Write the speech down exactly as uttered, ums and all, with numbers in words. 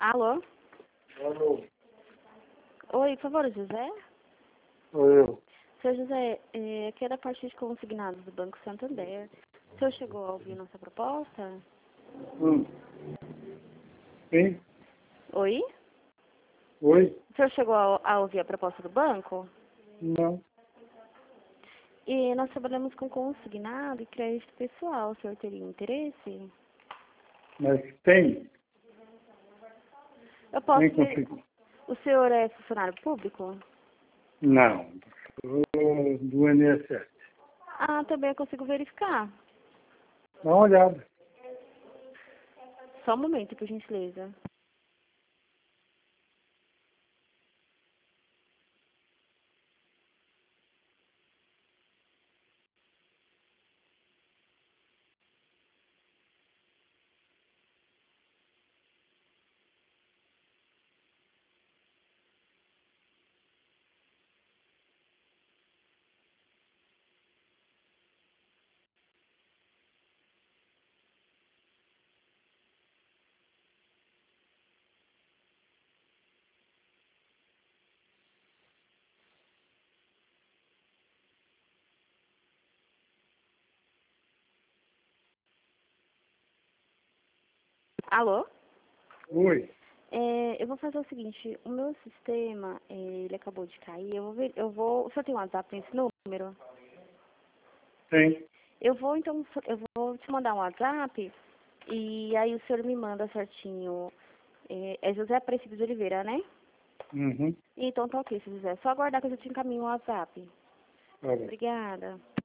Alô? Alô, Oi, por favor, José? sou eu. Seu José, é, aqui é da parte de consignados do Banco Santander. O senhor chegou a ouvir nossa proposta? Hum. Quem? Oi? Oi? O senhor chegou a, a ouvir a proposta do banco? Não. E nós trabalhamos com consignado e crédito pessoal. O senhor teria interesse? Mas tem? Eu posso Nem ver... consigo. O senhor é funcionário público? Não. Sou do N S S. Ah, também eu consigo verificar. Dá uma olhada. Só um momento, por gentileza. Alô? Oi. É, eu vou fazer o seguinte, o meu sistema, é, ele acabou de cair, eu vou ver, eu vou, o senhor tem um WhatsApp nesse número? Tem? Eu vou, então, eu vou te mandar um WhatsApp e aí o senhor me manda certinho, é, é José Aparecido de Oliveira, né? Uhum. Então tá ok, seu José, só aguardar que eu já te encaminho o WhatsApp. Tá bom. Obrigada.